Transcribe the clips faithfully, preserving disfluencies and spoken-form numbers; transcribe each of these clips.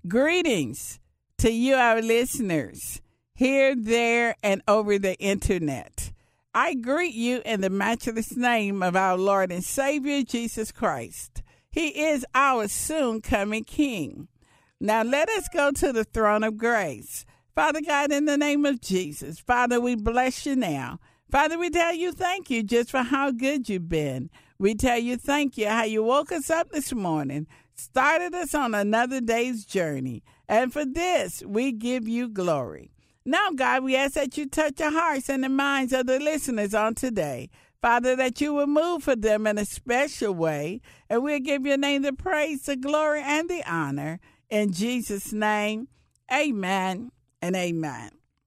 Greetings to you, our listeners, here, there, and over the internet. I greet you in the matchless name of our Lord and Savior, Jesus Christ. He is our soon-coming King. Now let us go to the throne of grace. Father God, in the name of Jesus, Father, we bless you now. Father, we tell you thank you just for how good you've been. We tell you thank you how you woke us up this morning, started us on another day's journey. And for this, we give you glory. Now, God, we ask that you touch the hearts and the minds of the listeners on today. Father, that you will move for them in a special way. And we'll give your name the praise, the glory, and the honor. In Jesus' name, amen and amen.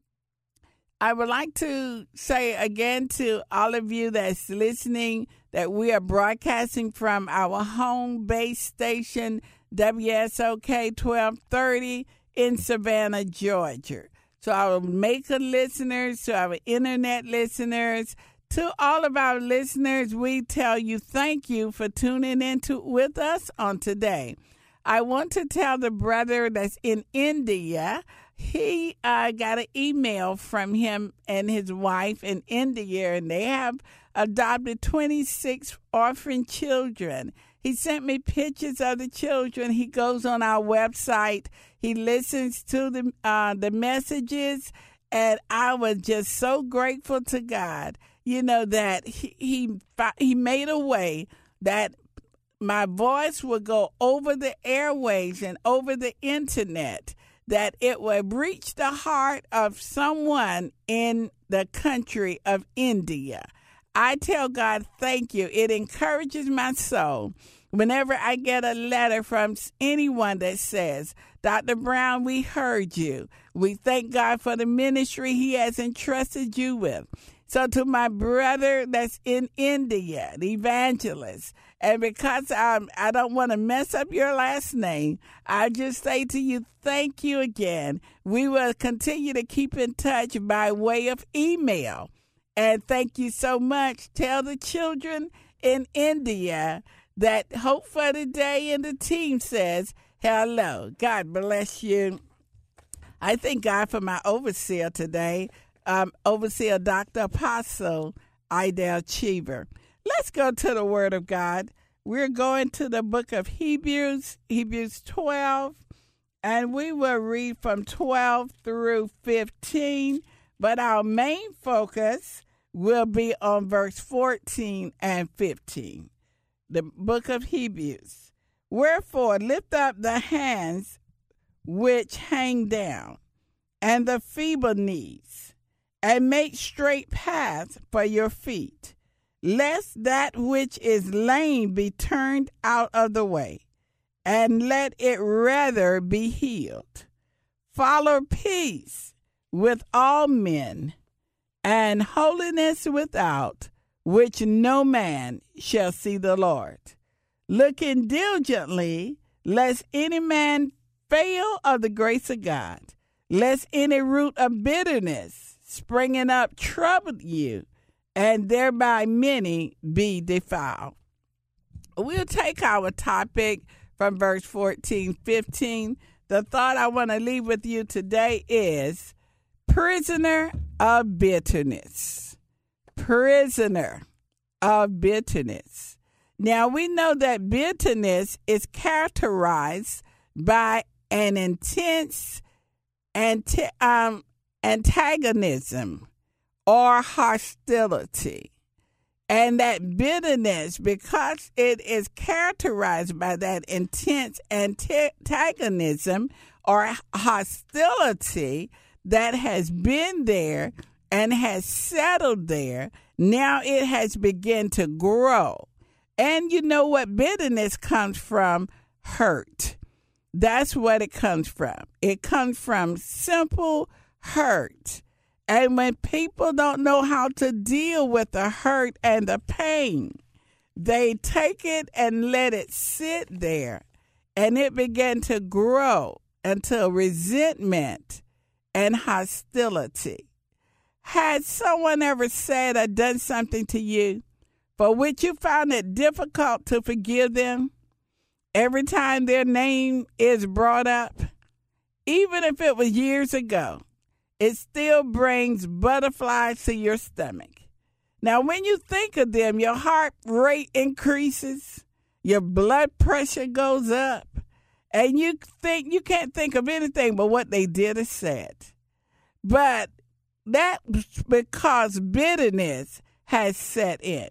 I would like to say again to all of you that's listening that we are broadcasting from our home base station, W S O K twelve thirty in Savannah, Georgia. To our Maker listeners, to our internet listeners, to all of our listeners, we tell you thank you for tuning in to, with us on today. I want to tell the brother that's in India, he uh, got an email from him and his wife in India, and they have adopted twenty-six orphan children. He sent me pictures of the children. He goes on our website. He listens to the uh, the messages, and I was just so grateful to God, you know, that he he, he made a way that my voice would go over the airwaves and over the internet, that it would reach the heart of someone in the country of India. I tell God, thank you. It encourages my soul whenever I get a letter from anyone that says, Doctor Brown, we heard you. We thank God for the ministry he has entrusted you with. So to my brother that's in India, the evangelist, and because I'm, I don't want to mess up your last name, I just say to you, thank you again. We will continue to keep in touch by way of email. And thank you so much. Tell the children in India that Hope for the Day and the team says hello. God bless you. I thank God for my overseer today, um, Overseer Doctor Apostle Idell Cheever. Let's go to the Word of God. We're going to the book of Hebrews, Hebrews twelve, and we will read from twelve through fifteen, but our main focus will be on verse fourteen and fifteen. The book of Hebrews. Wherefore lift up the hands which hang down, and the feeble knees, and make straight paths for your feet, lest that which is lame be turned out of the way, and let it rather be healed. Follow peace with all men, and holiness without, which no man shall see the Lord. Looking diligently, lest any man fail of the grace of God, lest any root of bitterness springing up trouble you, and thereby many be defiled. We'll take our topic from verse fourteen, fifteen. The thought I want to leave with you today is prisoner of bitterness. Prisoner of bitterness. Now, we know that bitterness is characterized by an intense anti- um, antagonism or hostility. And that bitterness, because it is characterized by that intense antagonism or hostility that has been there and has settled there, now it has begun to grow. And you know what bitterness comes from? Hurt. That's what it comes from. It comes from simple hurt. And when people don't know how to deal with the hurt and the pain, they take it and let it sit there. And it began to grow until resentment and hostility. Had someone ever said or done something to you for which you found it difficult to forgive them? Every time their name is brought up, even if it was years ago, it still brings butterflies to your stomach. Now, when you think of them, your heart rate increases, your blood pressure goes up, and you think you can't think of anything but what they did or said. But that's because bitterness has set in.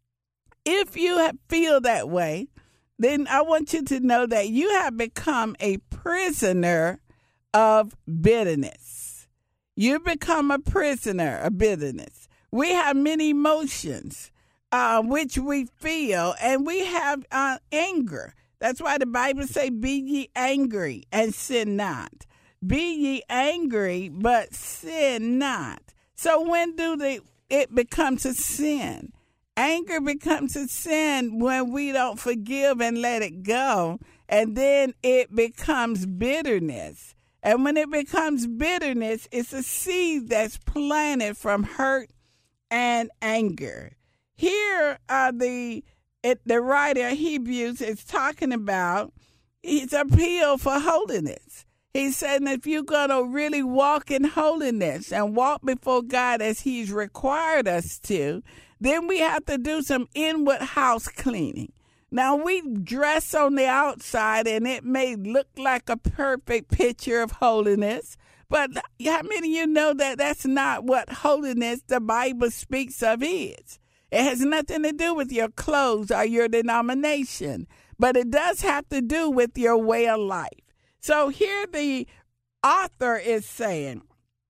If you have, feel that way, then I want you to know that you have become a prisoner of bitterness. You become a prisoner of bitterness. We have many emotions uh, which we feel, and we have uh, anger. That's why the Bible says, be ye angry and sin not. Be ye angry, but sin not. So when do they, it becomes a sin? Anger becomes a sin when we don't forgive and let it go, and then it becomes bitterness. And when it becomes bitterness, it's a seed that's planted from hurt and anger. Here, uh, the it, the writer of Hebrews is talking about his appeal for holiness. He's saying if you're going to really walk in holiness and walk before God as he's required us to, then we have to do some inward house cleaning. Now, we dress on the outside, and it may look like a perfect picture of holiness, but how many of you know that that's not what holiness the Bible speaks of is? It has nothing to do with your clothes or your denomination, but it does have to do with your way of life. So here the author is saying,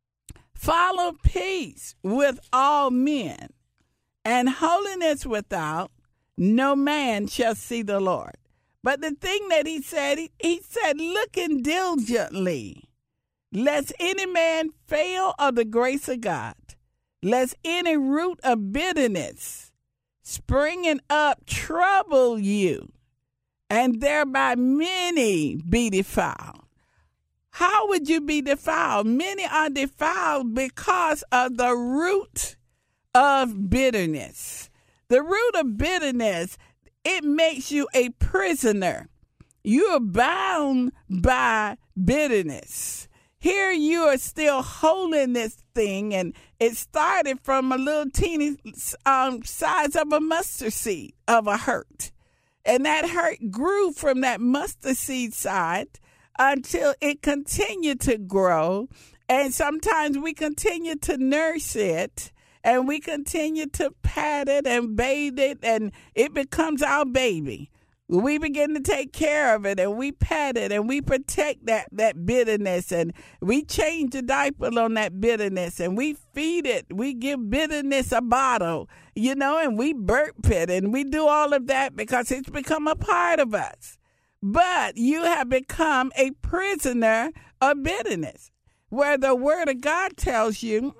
follow peace with all men, and holiness without, no man shall see the Lord. But the thing that he said, he, he said, looking diligently, lest any man fail of the grace of God, lest any root of bitterness springing up trouble you, and thereby many be defiled. How would you be defiled? Many are defiled because of the root of bitterness. The root of bitterness, it makes you a prisoner. You are bound by bitterness. Here you are still holding this thing, and it started from a little teeny um, size of a mustard seed of a hurt. And that hurt grew from that mustard seed side until it continued to grow. And sometimes we continue to nurse it, and we continue to pat it and bathe it, and it becomes our baby. We begin to take care of it, and we pat it, and we protect that, that bitterness, and we change the diaper on that bitterness, and we feed it. We give bitterness a bottle, you know, and we burp it, and we do all of that because it's become a part of us. But you have become a prisoner of bitterness, where the Word of God tells you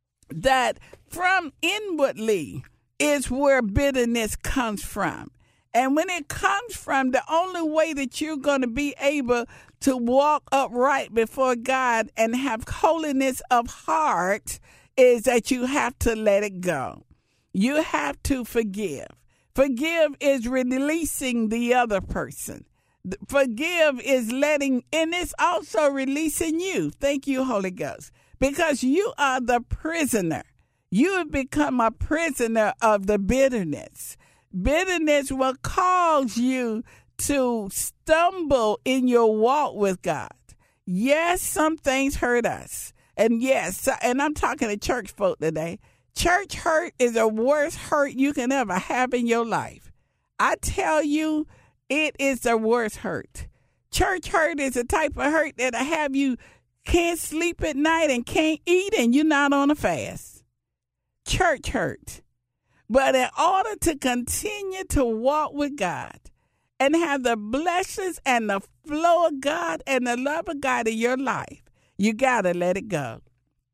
that from inwardly is where bitterness comes from. And when it comes from, the only way that you're going to be able to walk upright before God and have holiness of heart is that you have to let it go. You have to forgive. Forgive is releasing the other person. Forgive is letting, and it's also releasing you. Thank you, Holy Ghost, because you are the prisoner. You have become a prisoner of the bitterness. Bitterness will cause you to stumble in your walk with God. Yes, some things hurt us. And yes, and I'm talking to church folk today. Church hurt is the worst hurt you can ever have in your life. I tell you, it is the worst hurt. Church hurt is a type of hurt that'll have you can't sleep at night and can't eat, and you're not on a fast. Church hurt. But in order to continue to walk with God and have the blessings and the flow of God and the love of God in your life, you got to let it go.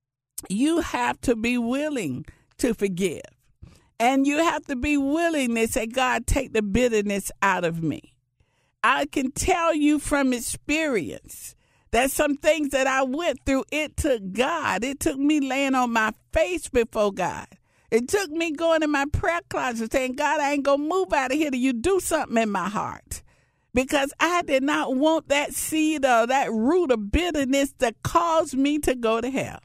You have to be willing to forgive. And you have to be willing to say, God, take the bitterness out of me. I can tell you from experience that some things that I went through, it took God. It took me laying on my face before God. It took me going in my prayer closet saying, God, I ain't going to move out of here till you do something in my heart. because I did not want that seed or that root of bitterness to cause me to go to hell.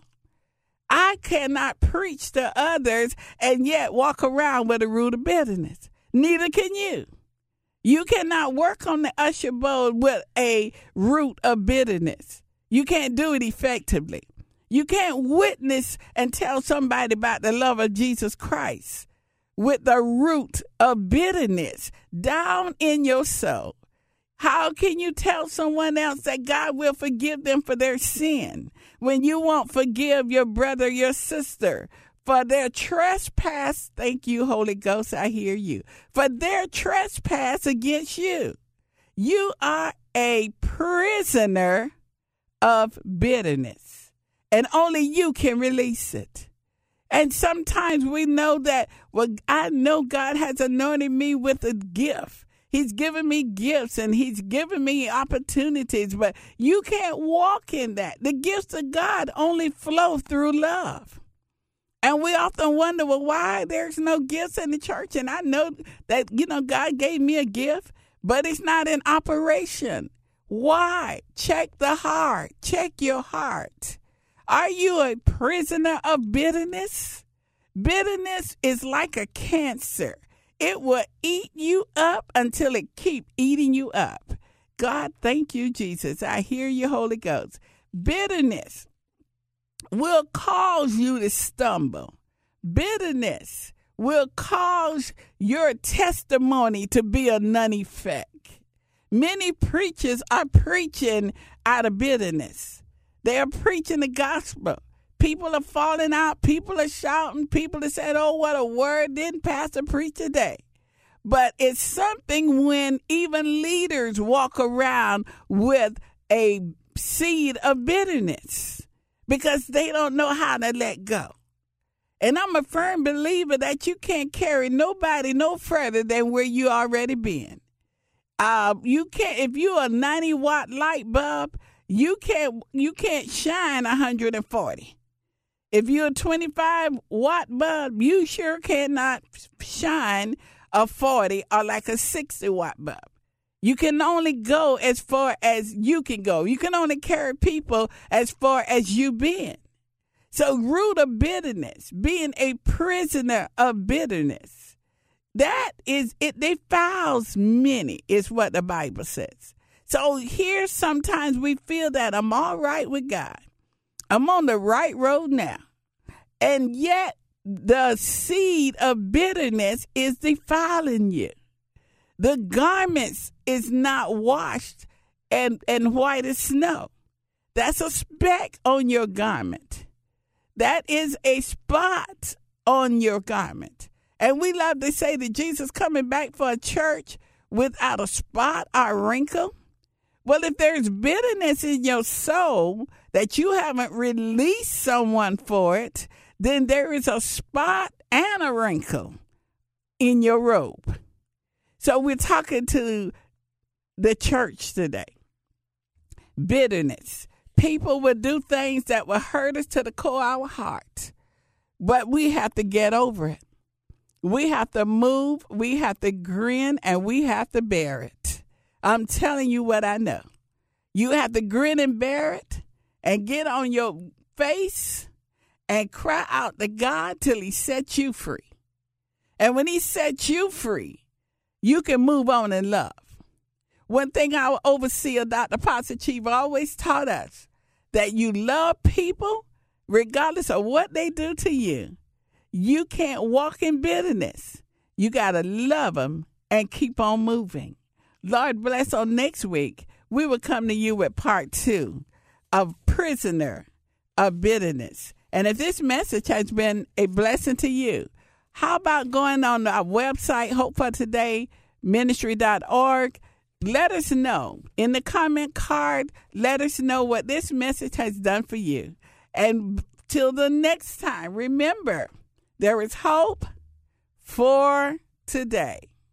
I cannot preach to others and yet walk around with a root of bitterness. Neither can you. You cannot work on the usher bowl with a root of bitterness. You can't do it effectively. You can't witness and tell somebody about the love of Jesus Christ with the root of bitterness down in your soul. How can you tell someone else that God will forgive them for their sin when you won't forgive your brother, your sister, for their trespass? Thank you, Holy Ghost, I hear you. For their trespass against you. You are a prisoner of bitterness, and only you can release it. And sometimes we know that, well, I know God has anointed me with a gift. He's given me gifts and he's given me opportunities, but you can't walk in that. The gifts of God only flow through love. And we often wonder, well, why there's no gifts in the church? And I know that, you know, God gave me a gift, but it's not in operation. Why? Check the heart. Check your heart. Are you a prisoner of bitterness? Bitterness is like a cancer. It will eat you up until it keep eating you up. God, thank you, Jesus. I hear you, Holy Ghost. Bitterness will cause you to stumble. Bitterness will cause your testimony to be a non-effect. Many preachers are preaching out of bitterness. They are preaching the gospel. People are falling out. People are shouting. People are saying, oh, what a word didn't Pastor preach today. But it's something when even leaders walk around with a seed of bitterness because they don't know how to let go. And I'm a firm believer that you can't carry nobody no further than where you already been. Uh, you can't, if you're a ninety watt light bulb, you can't, you can't shine one hundred forty. If you're a twenty-five watt bulb, you sure cannot shine a forty or like a sixty watt bulb. You can only go as far as you can go. You can only carry people as far as you've been. So root of bitterness, being a prisoner of bitterness, that is, it defiles many, is what the Bible says. So here sometimes we feel that I'm all right with God. I'm on the right road now. And yet the seed of bitterness is defiling you. The garments is not washed and, and white as snow. That's a speck on your garment. That is a spot on your garment. And we love to say that Jesus coming back for a church without a spot or wrinkle. Well, if there's bitterness in your soul that you haven't released someone for it, then there is a spot and a wrinkle in your robe. So we're talking to the church today. Bitterness. People will do things that will hurt us to the core of our heart. But we have to get over it. We have to move, we have to grin, and we have to bear it. I'm telling you what I know. You have to grin and bear it and get on your face and cry out to God till he sets you free. And when he sets you free, you can move on in love. One thing our overseer, Doctor Pastor Chief, always taught us, that you love people regardless of what they do to you. You can't walk in bitterness. You got to love them and keep on moving. Lord bless, on next week, we will come to you with part two of Prisoner of Bitterness. And if this message has been a blessing to you, how about going on our website, hope for today ministry dot org? Let us know. In the comment card, let us know what this message has done for you. And till the next time, remember, there is hope for today.